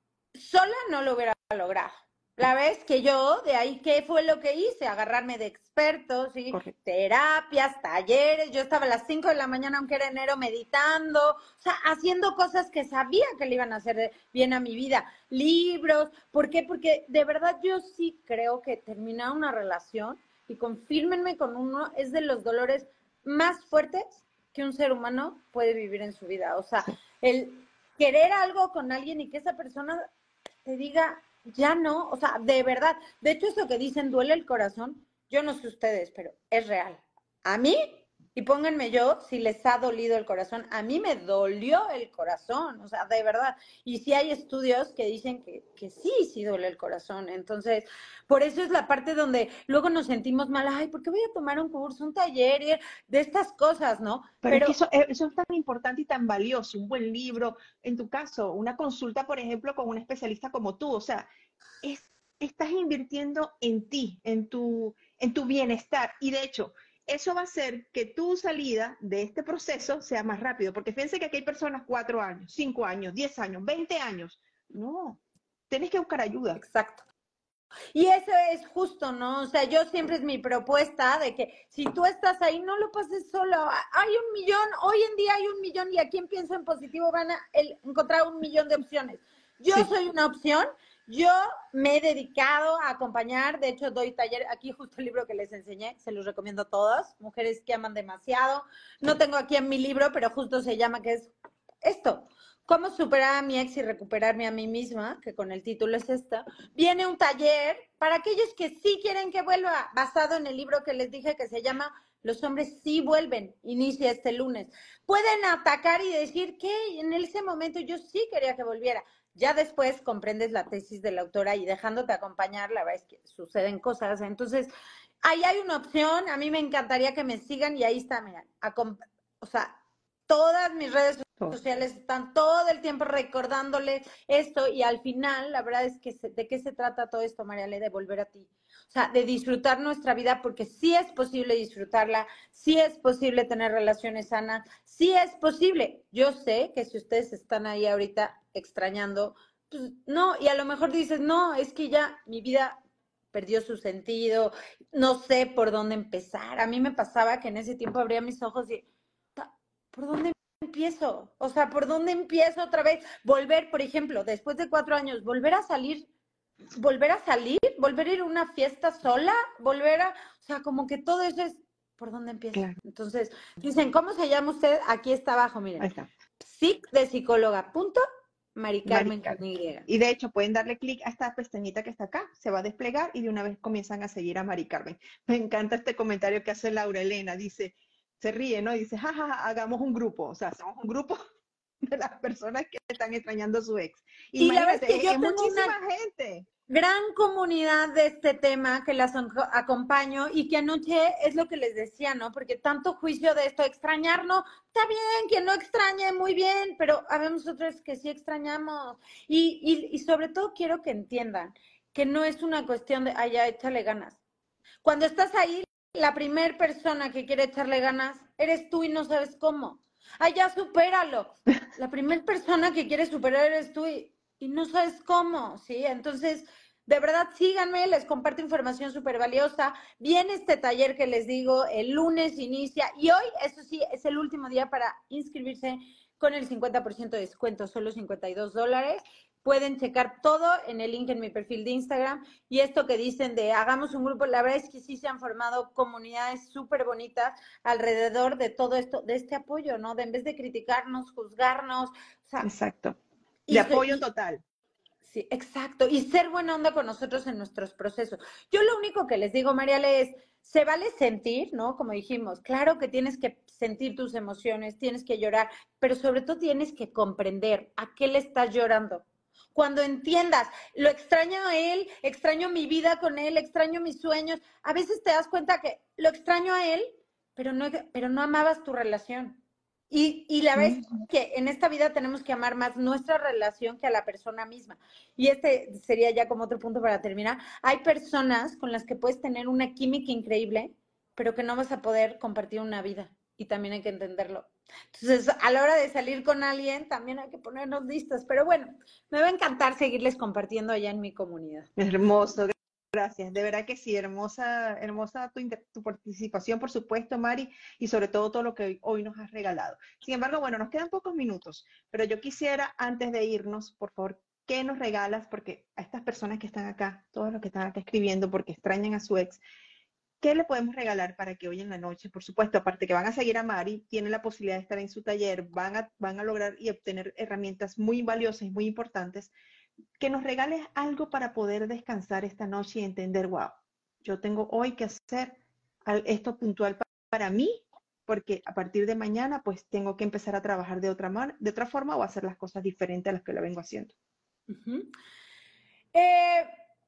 sola no lo hubiera logrado. La vez que yo, de ahí, ¿qué fue lo que hice? Agarrarme de expertos, ¿sí? Terapias, talleres. Yo estaba a las cinco de la mañana, aunque era enero, meditando, o sea, haciendo cosas que sabía que le iban a hacer bien a mi vida. Libros. ¿Por qué? Porque de verdad yo sí creo que terminar una relación, y confírmenme con uno, es de los dolores más fuertes que un ser humano puede vivir en su vida. O sea, el querer algo con alguien y que esa persona te diga, ya no, o sea, de verdad. De hecho, eso que dicen, duele el corazón, yo no sé ustedes, pero es real. A mí, y pónganme yo, si les ha dolido el corazón, a mí me dolió el corazón, o sea, de verdad. Y sí hay estudios que dicen que, que sí, sí duele el corazón. Entonces, por eso es la parte donde luego nos sentimos mal, ay, ¿por qué voy a tomar un curso, un taller, de estas cosas, no? Pero, pero es que eso, eso es tan importante y tan valioso, un buen libro, en tu caso, una consulta, por ejemplo, con un especialista como tú, o sea, es, estás invirtiendo en ti, en tu, en tu bienestar, y de hecho, eso va a hacer que tu salida de este proceso sea más rápido, porque fíjense que aquí hay personas cuatro años, cinco años, diez años, veinte años, no, tienes que buscar ayuda. Exacto. Y eso es justo, ¿no? O sea, yo siempre es mi propuesta de que si tú estás ahí, no lo pases solo. Hay un millón, hoy en día hay un millón y aquí en Pienso en Positivo van a el, encontrar un millón de opciones. Yo sí. soy una opción, yo me he dedicado a acompañar, de hecho doy taller, aquí justo el libro que les enseñé, se los recomiendo a todas, Mujeres que aman demasiado. No tengo aquí en mi libro, pero justo se llama que es esto. ¿Cómo superar a mi ex y recuperarme a mí misma? Que con el título es esta. Viene un taller para aquellos que sí quieren que vuelva, basado en el libro que les dije que se llama Los hombres sí vuelven, inicia este lunes. Pueden atacar y decir que en ese momento yo sí quería que volviera. Ya después comprendes la tesis de la autora y dejándote acompañar, la verdad es que suceden cosas. Entonces, ahí hay una opción. A mí me encantaría que me sigan y ahí está, mira, o sea, todas mis redes sociales están todo el tiempo recordándoles esto y al final, la verdad es que se, ¿de qué se trata todo esto, Mariale? De volver a ti. O sea, de disfrutar nuestra vida porque sí es posible disfrutarla, sí es posible tener relaciones sanas, sí es posible. Yo sé que si ustedes están ahí ahorita extrañando, pues no, y a lo mejor dices, no, es que ya mi vida perdió su sentido, no sé por dónde empezar. A mí me pasaba que en ese tiempo abría mis ojos y, ¿por dónde empiezo? O sea, ¿por dónde empiezo otra vez? Volver, por ejemplo, después de cuatro años, volver a salir, volver a salir, volver a ir a una fiesta sola, volver a, o sea, como que todo eso es, ¿por dónde empiezo? Claro. Entonces, dicen, ¿cómo se llama usted? Aquí está abajo, miren. Ahí está. Psic de psicóloga, punto, Mari Carmen con Y. Y de hecho, pueden darle clic a esta pestañita que está acá, se va a desplegar y de una vez comienzan a seguir a Mari Carmen. Me encanta este comentario que hace Laura Elena, dice, se ríe, ¿no? Y dice, jajaja, ja, ja, hagamos un grupo, o sea, hacemos un grupo de las personas que están extrañando a su ex. Y imagínate, la verdad es que yo es tengo muchísima una gente. Gran comunidad de este tema que las acompaño y que anoche es lo que les decía, ¿no? Porque tanto juicio de esto, extrañar, no, está bien, quien no extrañe, muy bien, pero habemos otros que sí extrañamos. Y, y, y sobre todo quiero que entiendan que no es una cuestión de, ay, ya, échale ganas. Cuando estás ahí, la primer persona que quiere echarle ganas eres tú y no sabes cómo. Ay, ya, supéralo. La primera persona que quiere superar eres tú y, y no sabes cómo, ¿sí? Entonces, de verdad, síganme, les comparto información súper valiosa. Viene este taller que les digo, el lunes inicia y hoy, eso sí, es el último día para inscribirse con el cincuenta por ciento de descuento, solo cincuenta y dos dólares. Pueden checar todo en el link en mi perfil de Instagram. Y esto que dicen de hagamos un grupo, la verdad es que sí se han formado comunidades súper bonitas alrededor de todo esto, de este apoyo, ¿no? De en vez de criticarnos, juzgarnos. O sea, exacto. De apoyo total. Sí, exacto. Y ser buena onda con nosotros en nuestros procesos. Yo lo único que les digo, Mariale, es, se vale sentir, ¿no? Como dijimos, claro que tienes que sentir tus emociones, tienes que llorar, pero sobre todo tienes que comprender a qué le estás llorando. Cuando entiendas, lo extraño a él, extraño mi vida con él, extraño mis sueños, a veces te das cuenta que lo extraño a él, pero no, pero no amabas tu relación. Y, y la verdad es que en esta vida tenemos que amar más nuestra relación que a la persona misma. Y este sería ya como otro punto para terminar. Hay personas con las que puedes tener una química increíble, pero que no vas a poder compartir una vida. Y también hay que entenderlo. Entonces, a la hora de salir con alguien, también hay que ponernos listas. Pero bueno, me va a encantar seguirles compartiendo allá en mi comunidad. Hermoso. Gracias, de verdad que sí, hermosa, hermosa tu, tu participación, por supuesto, Mari, y sobre todo todo lo que hoy, hoy nos has regalado. Sin embargo, bueno, nos quedan pocos minutos, pero yo quisiera, antes de irnos, por favor, ¿qué nos regalas? Porque a estas personas que están acá, todos los que están acá escribiendo porque extrañan a su ex, ¿qué le podemos regalar para que hoy en la noche, por supuesto, aparte que van a seguir a Mari, tienen la posibilidad de estar en su taller, van a, van a lograr y obtener herramientas muy valiosas y muy importantes, que nos regales algo para poder descansar esta noche y entender, wow, yo tengo hoy que hacer esto puntual para mí, porque a partir de mañana pues tengo que empezar a trabajar de otra, man de otra forma o hacer las cosas diferentes a las que lo vengo haciendo. Uh-huh. eh,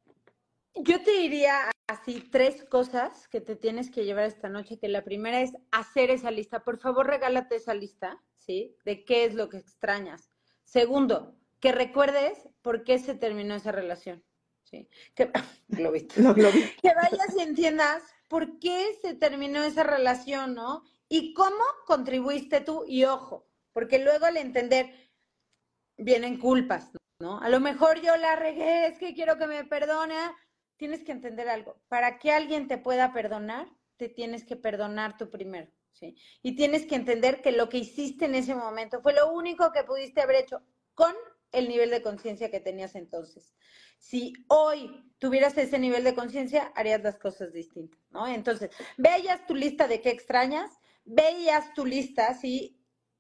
yo te diría así tres cosas que te tienes que llevar esta noche, que la primera es hacer esa lista. Por favor, regálate esa lista, ¿sí? De qué es lo que extrañas. Segundo, que recuerdes por qué se terminó esa relación. ¿Sí? Que, globito. Los globitos. Que vayas y entiendas por qué se terminó esa relación, ¿no? Y cómo contribuiste tú, y ojo, porque luego al entender vienen culpas, ¿no? A lo mejor yo la regué, es que quiero que me perdone. Tienes que entender algo. Para que alguien te pueda perdonar, te tienes que perdonar tú primero. ¿Sí? Y tienes que entender que lo que hiciste en ese momento fue lo único que pudiste haber hecho con el nivel de conciencia que tenías entonces. Si hoy tuvieras ese nivel de conciencia, harías las cosas distintas, ¿no? Entonces, veías tu lista de qué extrañas, veías tu lista, ¿sí?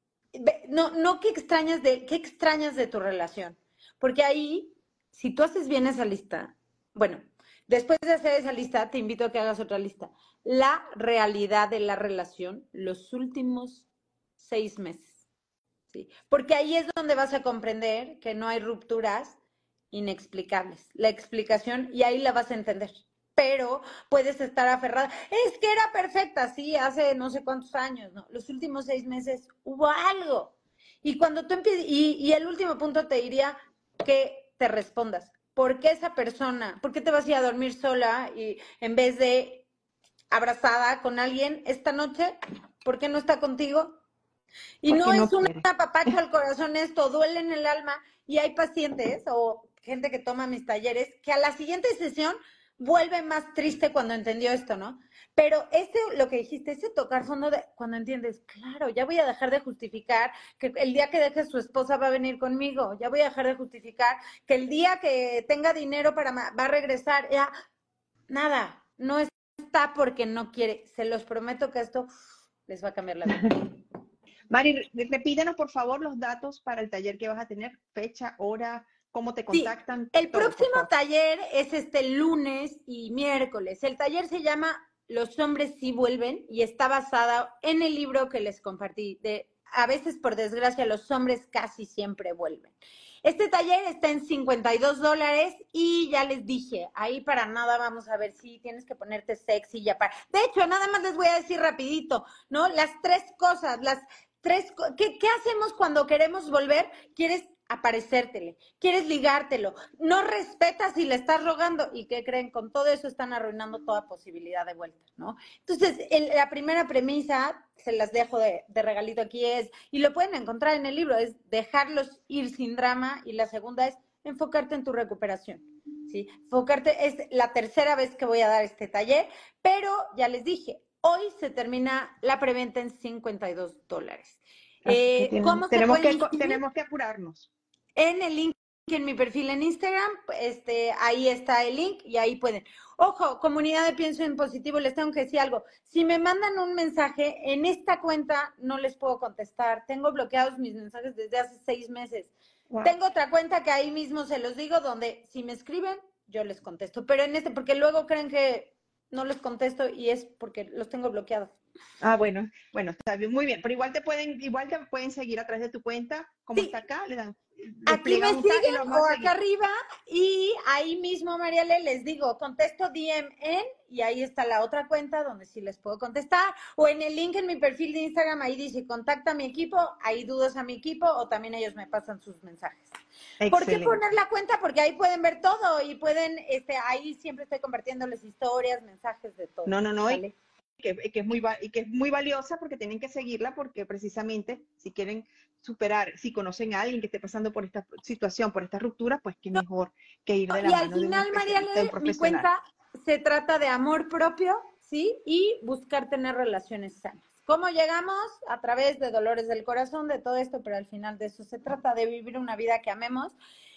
No, no qué extrañas de, qué extrañas de tu relación. Porque ahí, si tú haces bien esa lista, bueno, Después de hacer esa lista, te invito a que hagas otra lista. La realidad de la relación los últimos seis meses. ¿Sí? Porque ahí es donde vas a comprender que no hay rupturas inexplicables. La explicación, y ahí la vas a entender. Pero puedes estar aferrada. Es que era perfecta, sí, hace no sé cuántos años, ¿no? Los últimos seis meses hubo algo. Y cuando tú empieces, y, y el último punto te diría que te respondas. ¿Por qué esa persona? ¿Por qué te vas a ir a dormir sola y en vez de abrazada con alguien esta noche? ¿Por qué no está contigo? Y no Porque no es un quiere. apapacho al corazón esto, duele en el alma. Y hay pacientes o gente que toma mis talleres que a la siguiente sesión vuelve más triste cuando entendió esto, ¿no? Pero ese, lo que dijiste, ese tocar fondo de cuando entiendes, claro, ya voy a dejar de justificar que el día que deje su esposa va a venir conmigo, ya voy a dejar de justificar que el día que tenga dinero para va a regresar, ya, nada, no está porque no quiere. Se los prometo que esto les va a cambiar la vida. Mari, repítenos por favor los datos para el taller que vas a tener, fecha, hora, cómo te Sí, contactan, el todo, por próximo favor. taller es este lunes y miércoles. El taller se llama Los hombres sí vuelven y está basado en el libro que les compartí de A veces, por desgracia, los hombres casi siempre vuelven. Este taller está en cincuenta y dos dólares y ya les dije, ahí para nada vamos a ver si tienes que ponerte sexy ya para. De hecho, nada más les voy a decir rapidito, ¿no? Las tres cosas, las tres, ¿qué, qué hacemos cuando queremos volver? ¿Quieres aparecértele? ¿Quieres ligártelo? No respetas y le estás rogando. ¿Y qué creen? Con todo eso están arruinando toda posibilidad de vuelta, ¿no? Entonces, el, la primera premisa, se las dejo de, de regalito aquí, es, y lo pueden encontrar en el libro, es dejarlos ir sin drama. Y la segunda es enfocarte en tu recuperación. ¿Sí? Enfocarte, es la tercera vez que voy a dar este taller, pero ya les dije, hoy se termina la preventa en cincuenta y dos dólares. Así que Eh, tienen, ¿Cómo se tenemos, puede que, inscribir? tenemos que apurarnos. En el link en mi perfil en Instagram, este, ahí está el link y ahí pueden. Ojo, comunidad de Pienso en Positivo, les tengo que decir algo. Si me mandan un mensaje, en esta cuenta no les puedo contestar. Tengo bloqueados mis mensajes desde hace seis meses. Wow. Tengo otra cuenta que ahí mismo se los digo, donde si me escriben, yo les contesto. Pero en este, porque luego creen que no les contesto y es porque los tengo bloqueados. Ah, bueno, bueno, está bien, muy bien. Pero igual te pueden, igual te pueden seguir a través de tu cuenta, como Sí. está acá, le dan, Aquí me despliegan un tag y siguen lo vamos o a acá seguir. arriba y ahí mismo, Mariale, les digo, contesto D M en y ahí está la otra cuenta donde sí les puedo contestar o en el link en mi perfil de Instagram, ahí dice contacta a mi equipo, ahí dudas a mi equipo o también ellos me pasan sus mensajes. ¿Por qué Excelente. poner la cuenta? Porque ahí pueden ver todo y pueden, este, ahí siempre estoy compartiéndoles historias, mensajes de todo. No, no, no, y ¿Vale? que, que es muy, va- y que es muy valiosa porque tienen que seguirla porque precisamente si quieren superar, si conocen a alguien que esté pasando por esta situación, por esta ruptura, pues qué mejor que ir de la Y al mano de un final, especialista, de un Mariale, mi profesional. cuenta se trata de amor propio, ¿sí? Y buscar tener relaciones sanas. ¿Cómo llegamos? A través de dolores del corazón, de todo esto, pero al final de eso se trata, de vivir una vida que amemos.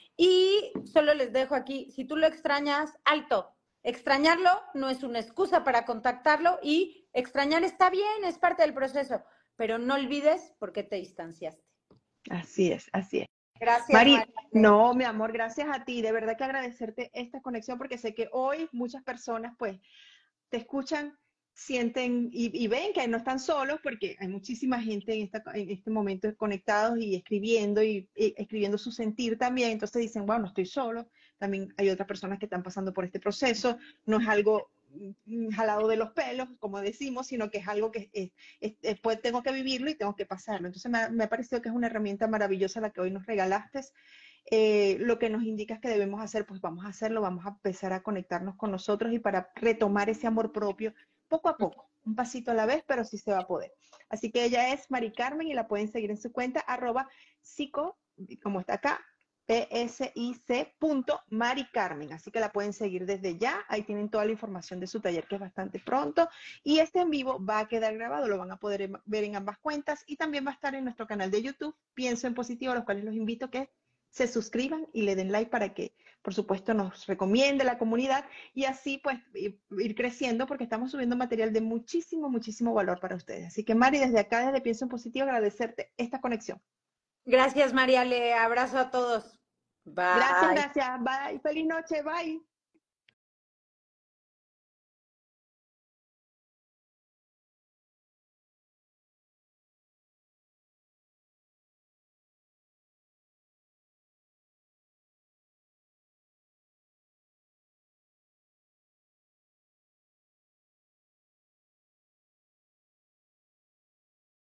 Y solo les dejo aquí, si tú lo extrañas, alto. Extrañarlo no es una excusa para contactarlo y extrañar está bien, es parte del proceso, pero no olvides por qué te distanciaste. Así es, así es. Gracias, Mari, María. no, mi amor, gracias a ti. De verdad que agradecerte esta conexión porque sé que hoy muchas personas pues te escuchan, sienten y, y ven que no están solos porque hay muchísima gente en, esta, en este momento conectados y escribiendo y, y escribiendo su sentir también. Entonces dicen, bueno, no estoy solo. También hay otras personas que están pasando por este proceso. No es algo mm, jalado de los pelos, como decimos, sino que es algo que es, es, es, pues, tengo que vivirlo y tengo que pasarlo. Entonces me, me ha parecido que es una herramienta maravillosa la que hoy nos regalaste. Eh, lo que nos indica es que debemos hacer, pues vamos a hacerlo, vamos a empezar a conectarnos con nosotros y para retomar ese amor propio poco a poco, un pasito a la vez, pero sí se va a poder. Así que ella es Mari Carmen y la pueden seguir en su cuenta, arroba psico, como está acá, P S I C punto Mari Carmen. Así que la pueden seguir desde ya. Ahí tienen toda la información de su taller, que es bastante pronto. Y este en vivo va a quedar grabado, lo van a poder ver en ambas cuentas y también va a estar en nuestro canal de YouTube, Pienso en Positivo, a los cuales los invito a que se suscriban y le den like para que, por supuesto, nos recomiende la comunidad y así pues ir creciendo porque estamos subiendo material de muchísimo, muchísimo valor para ustedes. Así que Mari, desde acá, desde Pienso en Positivo, agradecerte esta conexión. Gracias, María. Le abrazo a todos. Gracias, Bye. gracias. Bye. Feliz noche. Bye.